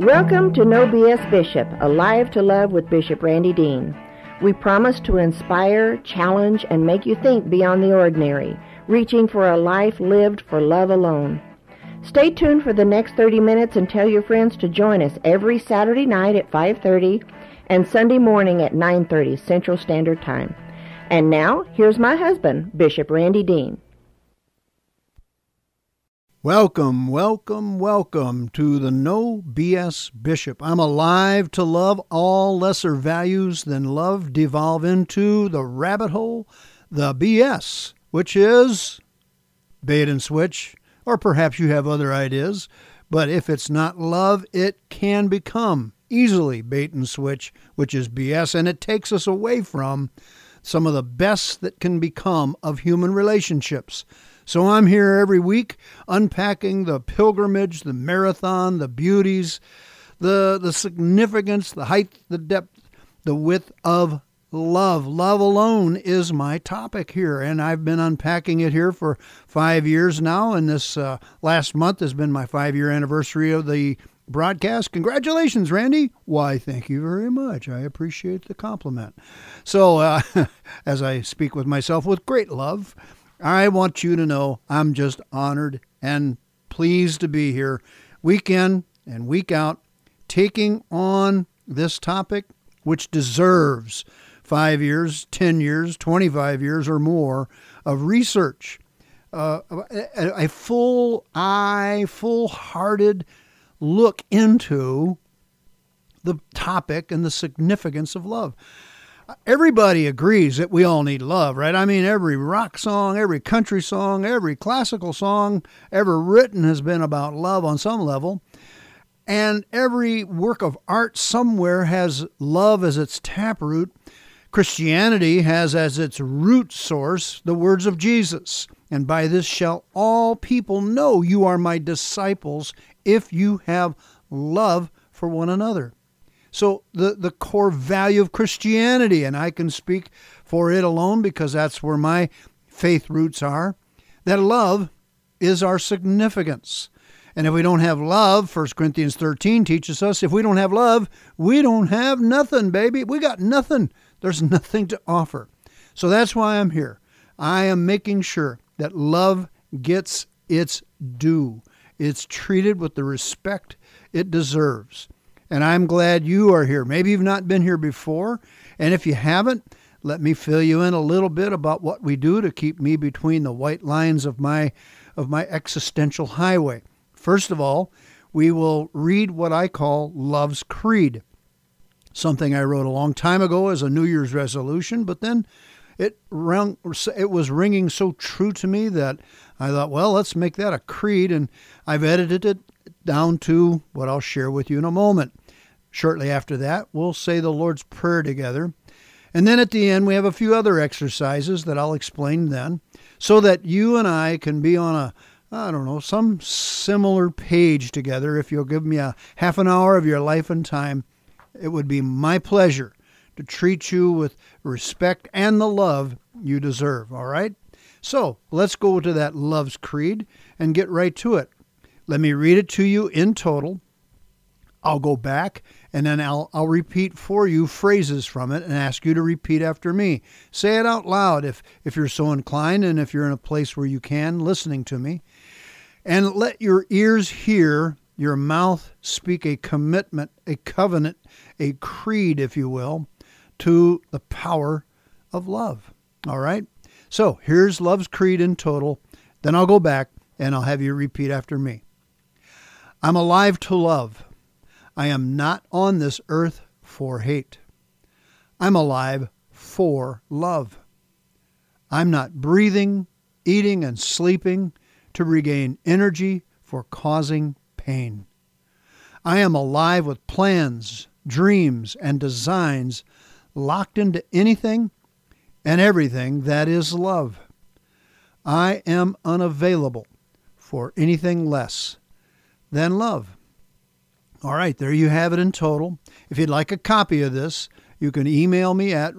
Welcome to No BS Bishop, Alive to Love with Bishop Randy Dean. We promise to inspire, challenge, and make you think beyond the ordinary, reaching for a life lived for love alone. Stay tuned for the next 30 minutes and tell your friends to join us every Saturday night at 5:30 and Sunday morning at 9:30 Central Standard Time. And now, here's my husband, Bishop Randy Dean. Welcome, welcome, welcome to the No BS Bishop. I'm alive to love. All lesser values than love devolve into the rabbit hole, the BS, which is bait and switch, or perhaps you have other ideas. But if it's not love, it can become easily bait and switch, which is BS, and it takes us away from some of the best that can become of human relationships. So I'm here every week unpacking the pilgrimage, the marathon, the beauties, the significance, the height, the depth, the width of love. Love alone is my topic here, and I've been unpacking it here for 5 years now, and this last month has been my 5-year anniversary of the broadcast. Congratulations, Randy. Why, thank you very much. I appreciate the compliment. So as I speak with myself with great love, I want you to know I'm just honored and pleased to be here week in and week out, taking on this topic, which deserves 5 years, 10 years, 25 years or more of research, a full-hearted look into the topic and the significance of love. Everybody agrees that we all need love, right? I mean, every rock song, every country song, every classical song ever written has been about love on some level. And every work of art somewhere has love as its taproot. Christianity has as its root source the words of Jesus. And by this shall all people know you are my disciples if you have love for one another. So the core value of Christianity, and I can speak for it alone because that's where my faith roots are, that love is our significance. And if we don't have love, 1 Corinthians 13 teaches us, if we don't have love, we don't have nothing, baby. We got nothing. There's nothing to offer. So that's why I'm here. I am making sure that love gets its due. It's treated with the respect it deserves. And I'm glad you are here. Maybe you've not been here before. And if you haven't, let me fill you in a little bit about what we do to keep me between the white lines of my existential highway. First of all, we will read what I call Love's Creed, something I wrote a long time ago as a New Year's resolution, but then it was ringing so true to me that I thought, well, let's make that a creed, and I've edited it down to what I'll share with you in a moment. Shortly after that, we'll say the Lord's Prayer together. And then at the end, we have a few other exercises that I'll explain then, so that you and I can be on some similar page together. If you'll give me a half an hour of your life and time, it would be my pleasure to treat you with respect and the love you deserve, all right? So let's go to that Love's Creed and get right to it. Let me read it to you in total. I'll go back and then I'll repeat for you phrases from it and ask you to repeat after me. Say it out loud if you're so inclined and if you're in a place where you can, listening to me. And let your ears hear, your mouth speak a commitment, a covenant, a creed, if you will, to the power of love. All right? So here's Love's Creed in total. Then I'll go back and I'll have you repeat after me. I'm alive to love. I am not on this earth for hate. I'm alive for love. I'm not breathing, eating, and sleeping to regain energy for causing pain. I am alive with plans, dreams, and designs locked into anything and everything that is love. I am unavailable for anything less than love. All right, there you have it in total. If you'd like a copy of this, you can email me at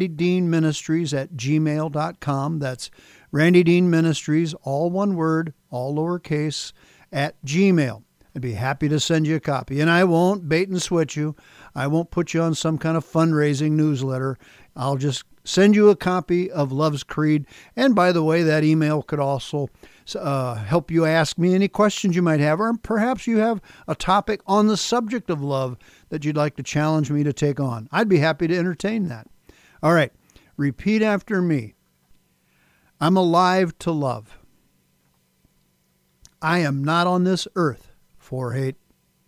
randydeanministries@gmail.com. That's Randy Dean Ministries, all one word, all lowercase, @gmail. I'd be happy to send you a copy. And I won't bait and switch you. I won't put you on some kind of fundraising newsletter. I'll just send you a copy of Love's Creed. And by the way, that email could also help you ask me any questions you might have, or perhaps you have a topic on the subject of love that you'd like to challenge me to take on. I'd be happy to entertain that. All right, repeat after me. I'm alive to love. I am not on this earth for hate.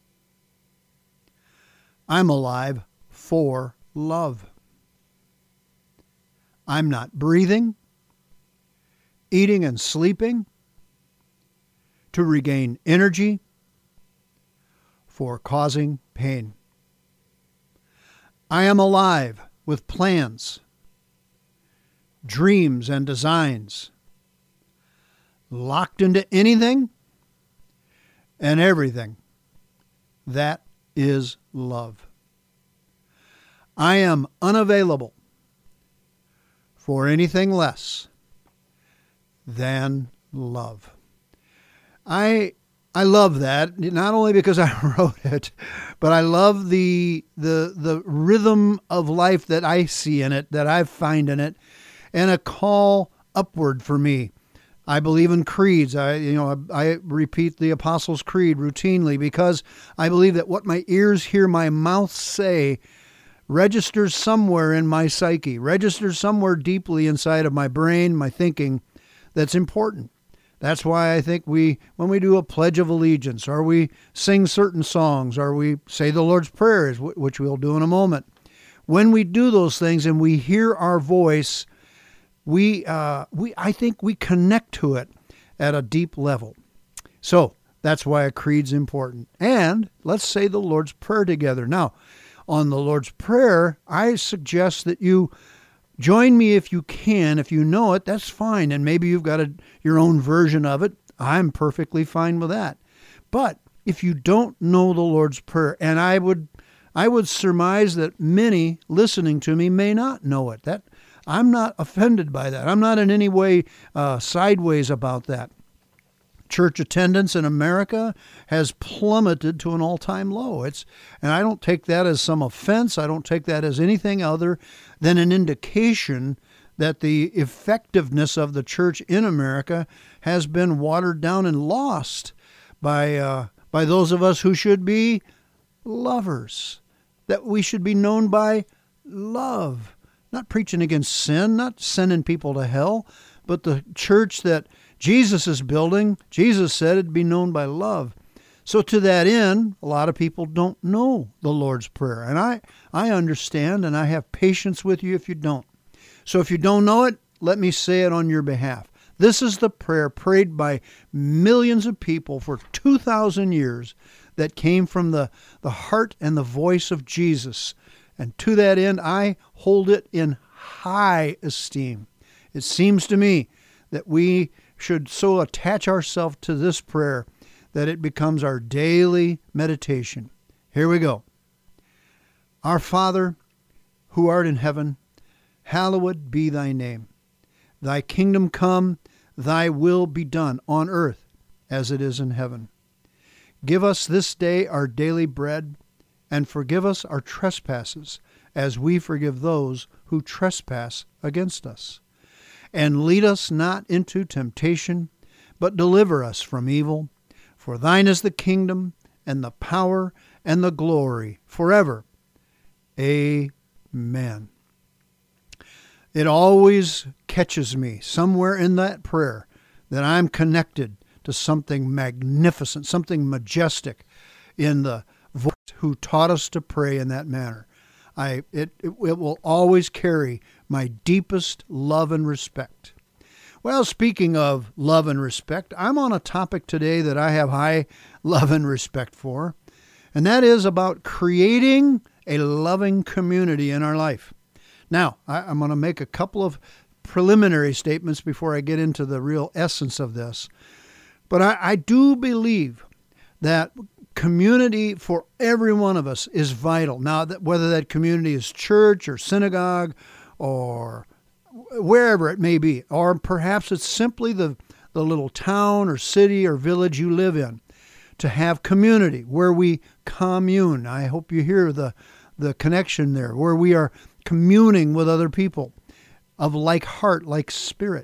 I'm alive for love. I'm not breathing, eating and sleeping to regain energy for causing pain. I am alive with plans, dreams, and designs, locked into anything and everything. That is love. I am unavailable for anything less than love. I love that, not only because I wrote it, but I love the rhythm of life that I see in it, that I find in it, and a call upward for me. I believe in creeds. I repeat the Apostles' Creed routinely because I believe that what my ears hear my mouth say registers somewhere in my psyche, registers somewhere deeply inside of my brain, my thinking, that's important. That's why I think when we do a Pledge of Allegiance, or we sing certain songs, or we say the Lord's Prayer, which we'll do in a moment, when we do those things and we hear our voice, I think we connect to it at a deep level. So that's why a creed's important. And let's say the Lord's Prayer together. Now, on the Lord's Prayer, I suggest that you join me if you can. If you know it, that's fine. And maybe you've got your own version of it. I'm perfectly fine with that. But if you don't know the Lord's Prayer, and I would surmise that many listening to me may not know it, that I'm not offended by that. I'm not in any way sideways about that. Church attendance in America has plummeted to an all-time low. And I don't take that as some offense. I don't take that as anything other than an indication that the effectiveness of the church in America has been watered down and lost by those of us who should be lovers, that we should be known by love, not preaching against sin, not sending people to hell, but the church that Jesus is building, Jesus said it'd be known by love. So to that end, a lot of people don't know the Lord's Prayer. And I understand, and I have patience with you if you don't. So if you don't know it, let me say it on your behalf. This is the prayer prayed by millions of people for 2,000 years that came from the heart and the voice of Jesus. And to that end, I hold it in high esteem. It seems to me that we should so attach ourselves to this prayer that it becomes our daily meditation. Here we go. Our Father, who art in heaven, hallowed be thy name. Thy kingdom come, thy will be done on earth as it is in heaven. Give us this day our daily bread, and forgive us our trespasses, as we forgive those who trespass against us. And lead us not into temptation, but deliver us from evil. For thine is the kingdom, and the power, and the glory, forever. Amen. It always catches me somewhere in that prayer that I'm connected to something magnificent, something majestic in the voice who taught us to pray in that manner. It will always carry my deepest love and respect. Well, speaking of love and respect, I'm on a topic today that I have high love and respect for, and that is about creating a loving community in our life. Now, I'm going to make a couple of preliminary statements before I get into the real essence of this. But I do believe that community for every one of us is vital. Now, whether that community is church or synagogue or wherever it may be, or perhaps it's simply the little town or city or village you live in. to have community where we commune. I hope you hear the connection there, where we are communing with other people of like heart, like spirit.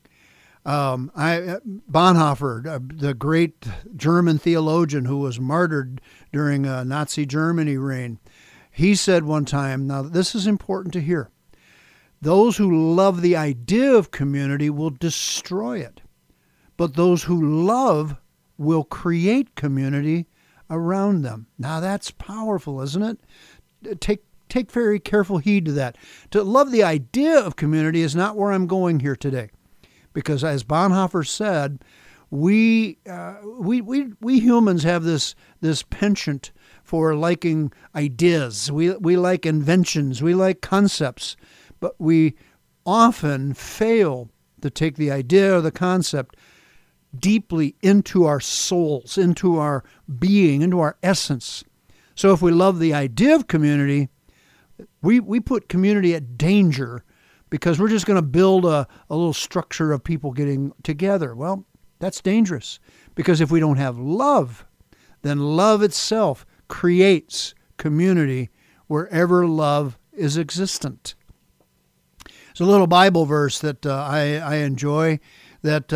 Bonhoeffer, the great German theologian who was martyred during Nazi Germany reign, he said one time, now this is important to hear, those who love the idea of community will destroy it, but those who love will create community around them. Now that's powerful, isn't it? Take very careful heed to that. To love the idea of community is not where I'm going here today. Because as Bonhoeffer said, we humans have this penchant for liking ideas. We like inventions. We like concepts. But we often fail to take the idea or the concept deeply into our souls, into our being, into our essence. So if we love the idea of community, we put community at danger because we're just going to build a little structure of people getting together. Well, that's dangerous, because if we don't have love, then love itself creates community wherever love is existent. There's a little Bible verse that I enjoy that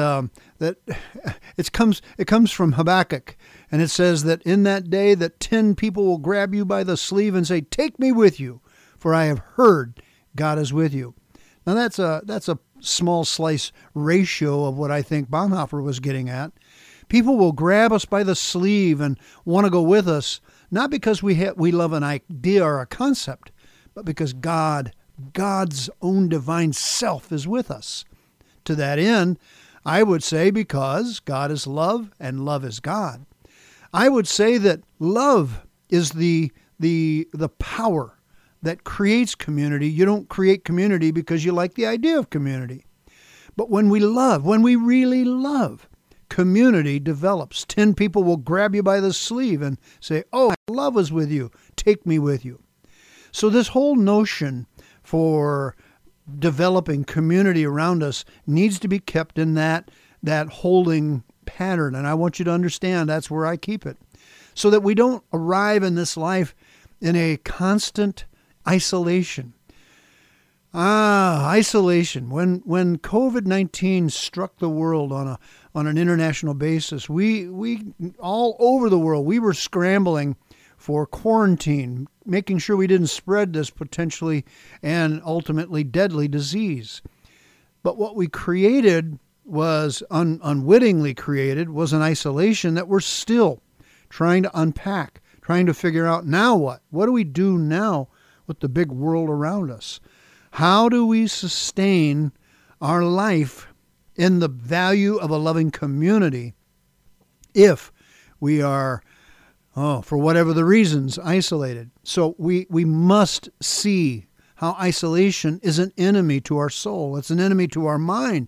it comes from Habakkuk, and it says that in that day that 10 people will grab you by the sleeve and say, "Take me with you, for I have heard God is with you." Now that's a small slice ratio of what I think Bonhoeffer was getting at. People will grab us by the sleeve and want to go with us, not because we love an idea or a concept, but because God's own divine self is with us. To that end, I would say because God is love and love is God. I would say that love is the power that creates community. You don't create community because you like the idea of community. But when we really love, community develops. 10 people will grab you by the sleeve and say, "Oh, my love is with you. Take me with you." So this whole notion for developing community around us needs to be kept in that holding pattern. And I want you to understand that's where I keep it, so that we don't arrive in this life in a constant isolation. Isolation. When COVID-19 struck the world on an international basis, we all over the world, we were scrambling for quarantine, making sure we didn't spread this potentially and ultimately deadly disease. But what we created was, unwittingly created, was an isolation that we're still trying to unpack, trying to figure out now what? What do we do now with the big world around us? How do we sustain our life in the value of a loving community if we are, for whatever the reasons, isolated? So we must see how isolation is an enemy to our soul. It's an enemy to our mind.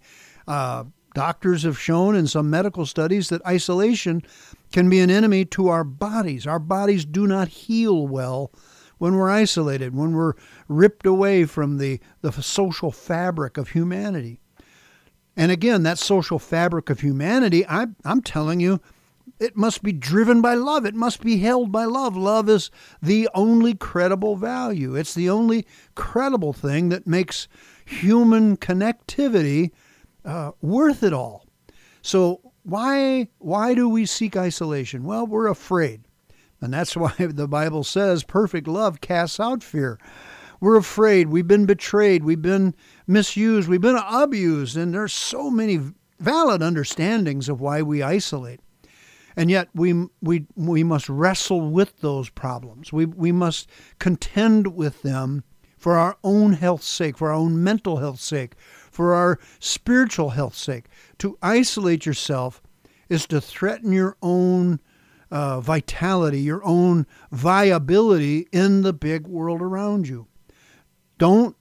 Doctors have shown in some medical studies that isolation can be an enemy to our bodies. Our bodies do not heal well when we're isolated, when we're ripped away from the social fabric of humanity. And again, that social fabric of humanity, I'm telling you, it must be driven by love. It must be held by love. Love is the only credible value. It's the only credible thing that makes human connectivity worth it all. So why do we seek isolation? Well, we're afraid. And that's why the Bible says perfect love casts out fear. We're afraid. We've been betrayed. We've been misused. We've been abused. And there's so many valid understandings of why we isolate. And yet we must wrestle with those problems. We must contend with them for our own health's sake, for our own mental health's sake, for our spiritual health's sake. To isolate yourself is to threaten your own vitality, your own viability in the big world around you. Don't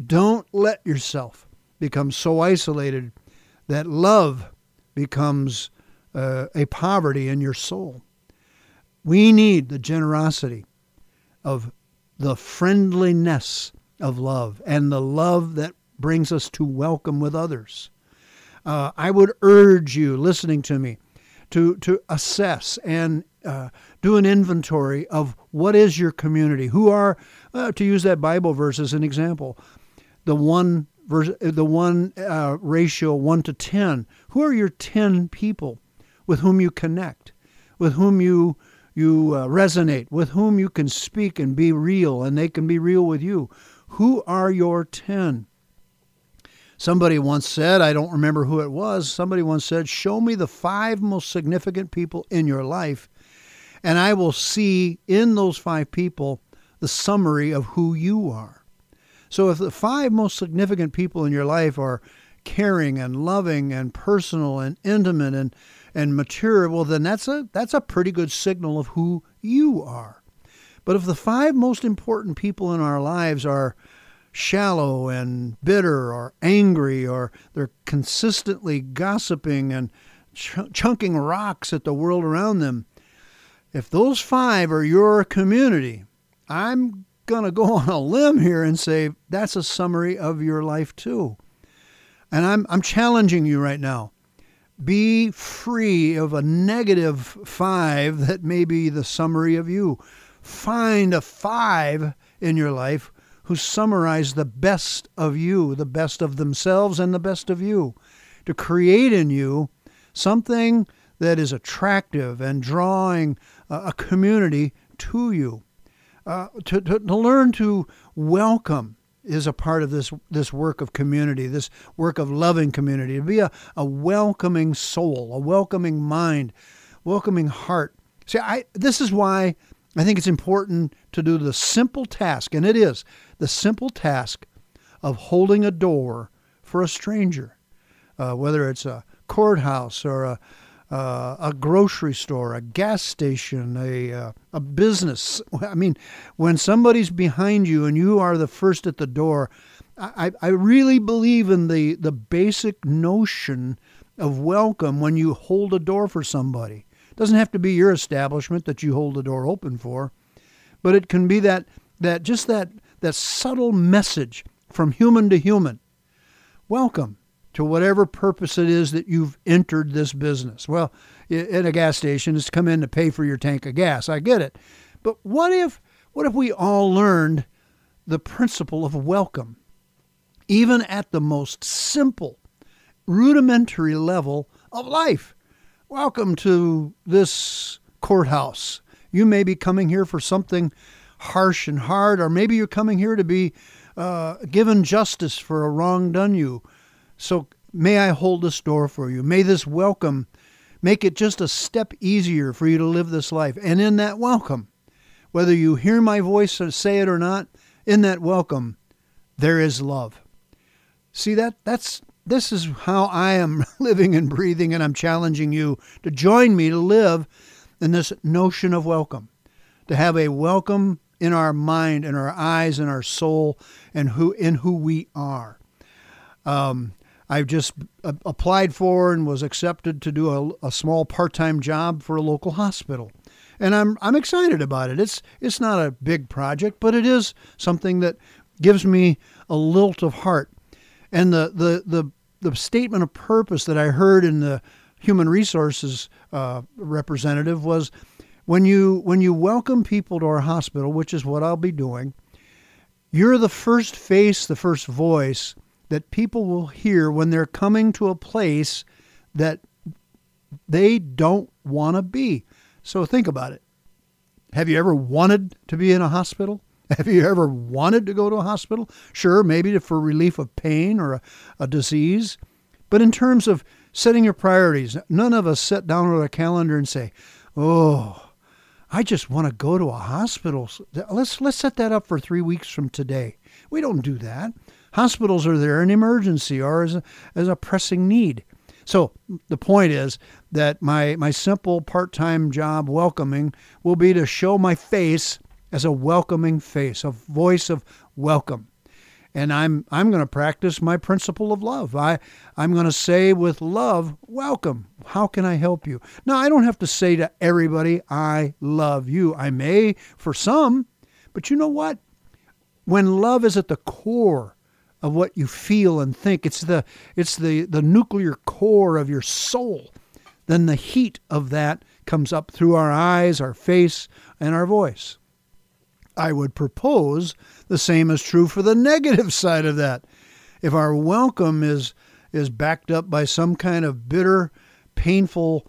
let yourself become so isolated that love becomes a poverty in your soul. We need the generosity of the friendliness of love and the love that brings us to welcome with others. I would urge you, listening to me, to assess and do an inventory of what is your community. Who are, to use that Bible verse as an example, the one ratio 1 to 10. Who are your 10 people with whom you connect, with whom you resonate, with whom you can speak and be real, and they can be real with you? Who are your 10? Somebody once said, I don't remember who it was, somebody once said, show me the 5 most significant people in your life, and I will see in those 5 people the summary of who you are. So if the 5 most significant people in your life are caring and loving and personal and intimate and mature, well, then that's a pretty good signal of who you are. But if the 5 most important people in our lives are shallow and bitter or angry, or they're consistently gossiping and chunking rocks at the world around them, if those 5 are your community, I'm going to go on a limb here and say that's a summary of your life too. And I'm challenging you right now. Be free of a negative 5 that may be the summary of you. Find a 5 in your life who summarize the best of you, the best of themselves and the best of you, to create in you something that is attractive and drawing a community to you. To learn to welcome is a part of this work of community, this work of loving community, to be a welcoming soul, a welcoming mind, welcoming heart. See, this is why I think it's important to do the simple task, and it is the simple task of holding a door for a stranger, whether it's a courthouse or a grocery store, a gas station, a business. I mean, when somebody's behind you and you are the first at the door, I really believe in the basic notion of welcome when you hold a door for somebody. It doesn't have to be your establishment that you hold the door open for, but it can be that subtle message from human to human. Welcome to whatever purpose it is that you've entered this business. Well, at a gas station, it's to come in to pay for your tank of gas. I get it. But what if we all learned the principle of welcome, even at the most simple, rudimentary level of life? Welcome to this courthouse. You may be coming here for something harsh and hard, or maybe you're coming here to be given justice for a wrong done you. So may I hold this door for you. May this welcome make it just a step easier for you to live this life. And in that welcome, whether you hear my voice or say it or not, in that welcome, there is love. See, this is how I am living and breathing, and I'm challenging you to join me to live in this notion of welcome, to have a welcome in our mind, in our eyes, in our soul, and in who we are. I've just applied for and was accepted to do a small part-time job for a local hospital. And I'm excited about it. It's not a big project, but it is something that gives me a lilt of heart. And the statement of purpose that I heard in the human resources representative was, when you welcome people to our hospital, which is what I'll be doing, you're the first face, the first voice that people will hear when they're coming to a place that they don't want to be. So think about it. Have you ever wanted to be in a hospital? Have you ever wanted to go to a hospital? Sure, maybe for relief of pain or a disease. But in terms of setting your priorities, none of us sit down with a calendar and say, oh, I just want to go to a hospital. Let's set that up for 3 weeks from today. We don't do that. Hospitals are there in emergency or as a pressing need. So the point is that my simple part-time job welcoming will be to show my face as a welcoming face, a voice of welcome. And I'm going to practice my principle of love. I'm going to say with love, welcome. How can I help you? Now, I don't have to say to everybody, I love you. I may for some, but you know what? When love is at the core of what you feel and think, it's the nuclear core of your soul, then the heat of that comes up through our eyes, our face, and our voice. I would propose the same is true for the negative side of that. If our welcome is backed up by some kind of bitter, painful,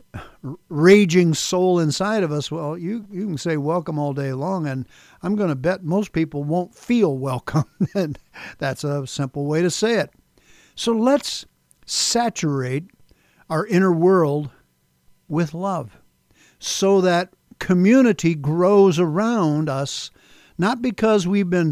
raging soul inside of us, well, you can say welcome all day long, and I'm going to bet most people won't feel welcome. And that's a simple way to say it. So let's saturate our inner world with love so that community grows around us, not because we've been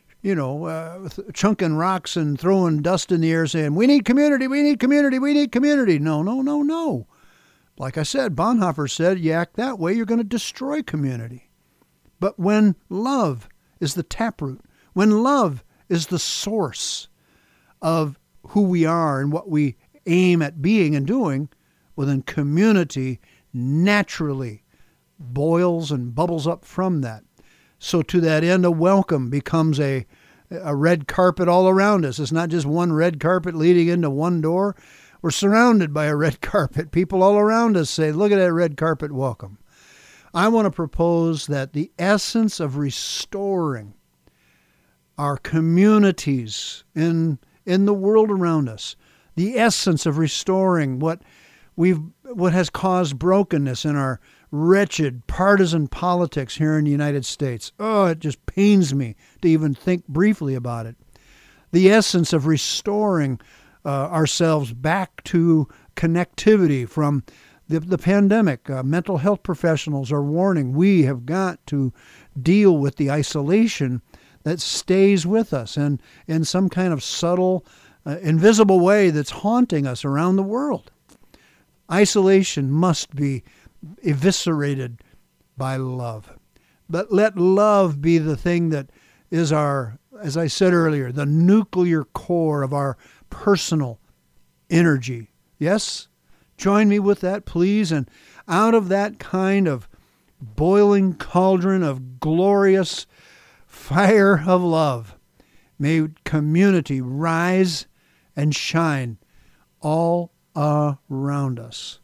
chunking rocks and throwing dust in the air saying, we need community, we need community, we need community. No. Like I said, Bonhoeffer said, you act that way, you're going to destroy community. But when love is the taproot, when love is the source of who we are and what we aim at being and doing, well, then community naturally boils and bubbles up from that. So to that end, a welcome becomes a red carpet all around us. It's not just one red carpet leading into one door. We're surrounded by a red carpet. People all around us say, look at that red carpet, welcome. I want to propose that the essence of restoring our communities in the world around us, the essence of restoring what has caused brokenness in our wretched partisan politics here in the United States. Oh, it just pains me to even think briefly about it. The essence of restoring ourselves back to connectivity from the pandemic. Mental health professionals are warning we have got to deal with the isolation that stays with us and in some kind of subtle, invisible way that's haunting us around the world. Isolation must be eviscerated by love. But let love be the thing that is our, as I said earlier, the nuclear core of our personal energy. Yes? Join me with that, please. And out of that kind of boiling cauldron of glorious fire of love, may community rise and shine all around us.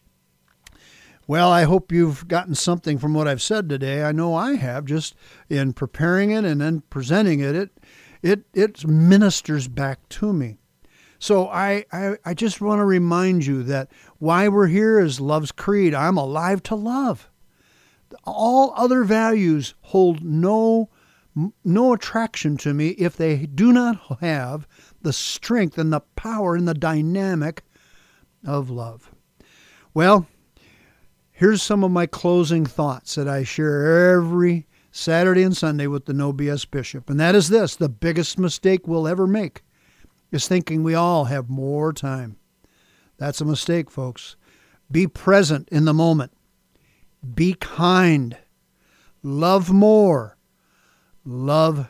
Well, I hope you've gotten something from what I've said today. I know I have, just in preparing it and then presenting it. It ministers back to me. So I just want to remind you that why we're here is love's creed. I'm alive to love. All other values hold no attraction to me if they do not have the strength and the power and the dynamic of love. Well, here's some of my closing thoughts that I share every Saturday and Sunday with the No BS Bishop. And that is this: the biggest mistake we'll ever make is thinking we all have more time. That's a mistake, folks. Be present in the moment. Be kind. Love more. Love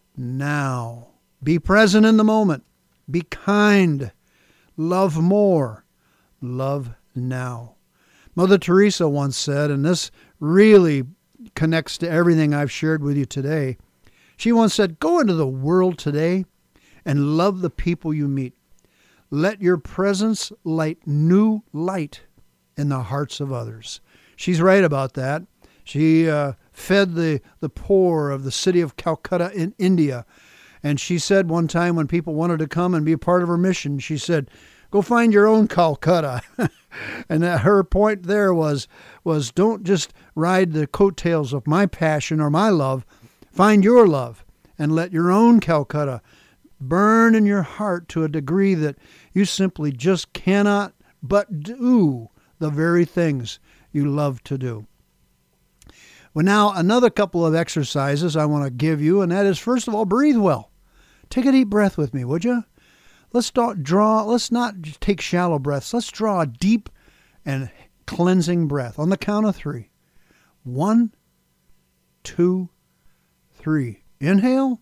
now. Be present in the moment. Be kind. Love more. Love now. Mother Teresa once said, and this really connects to everything I've shared with you today, she once said, go into the world today and love the people you meet. Let your presence light new light in the hearts of others. She's right about that. She fed the poor of the city of Calcutta in India. And she said one time when people wanted to come and be a part of her mission, she said, go find your own Calcutta. And her point there was don't just ride the coattails of my passion or my love. Find your love and let your own Calcutta burn in your heart to a degree that you simply just cannot but do the very things you love to do. Well, now another couple of exercises I want to give you, and that is, first of all, breathe well. Take a deep breath with me, would you? Let's not take shallow breaths. Let's draw a deep and cleansing breath on the count of 3. 1, 2, 3. Inhale.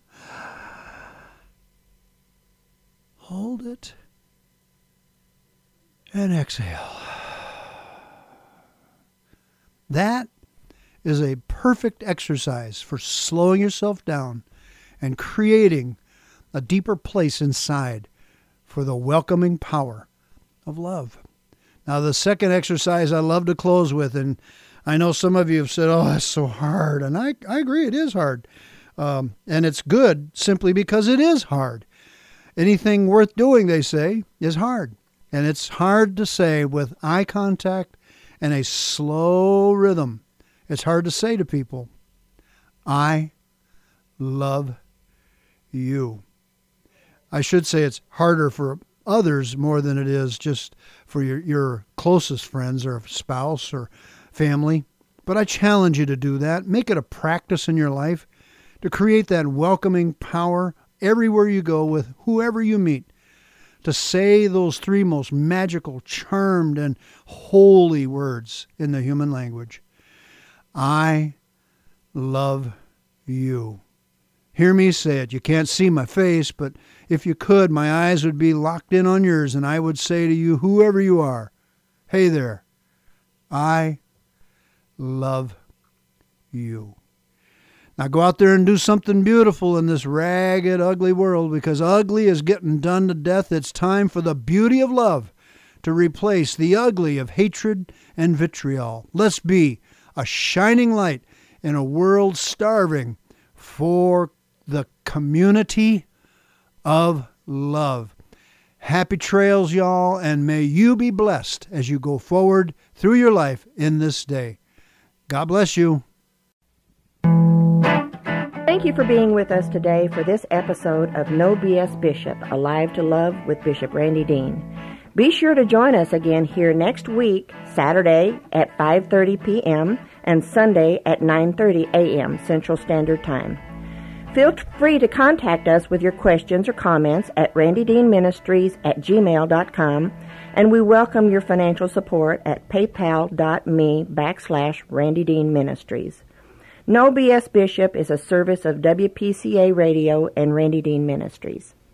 Hold it. And exhale. That is a perfect exercise for slowing yourself down and creating a deeper place inside for the welcoming power of love. Now, the second exercise I love to close with, and I know some of you have said, oh, that's so hard. And I agree, it is hard. And it's good simply because it is hard. Anything worth doing, they say, is hard. And it's hard to say with eye contact and a slow rhythm. It's hard to say to people, I love you. I should say it's harder for others more than it is just for your closest friends or spouse or family. But I challenge you to do that. Make it a practice in your life to create that welcoming power everywhere you go with whoever you meet, to say those three most magical, charmed, and holy words in the human language. I love you. Hear me say it. You can't see my face, but if you could, my eyes would be locked in on yours, and I would say to you, whoever you are, hey there, I love you. Now go out there and do something beautiful in this ragged, ugly world, because ugly is getting done to death. It's time for the beauty of love to replace the ugly of hatred and vitriol. Let's be a shining light in a world starving for the community of love. Happy trails, y'all, and may you be blessed as you go forward through your life in this day. God bless you. Thank you for being with us today for this episode of No BS Bishop, Alive to Love with Bishop Randy Dean. Be sure to join us again here next week, Saturday at 5:30 p.m. and Sunday at 9:30 a.m. Central Standard Time. Feel free to contact us with your questions or comments at randydeanministries@gmail.com, and we welcome your financial support at paypal.me/randydeanministries. No BS Bishop is a service of WPCA Radio and Randy Dean Ministries.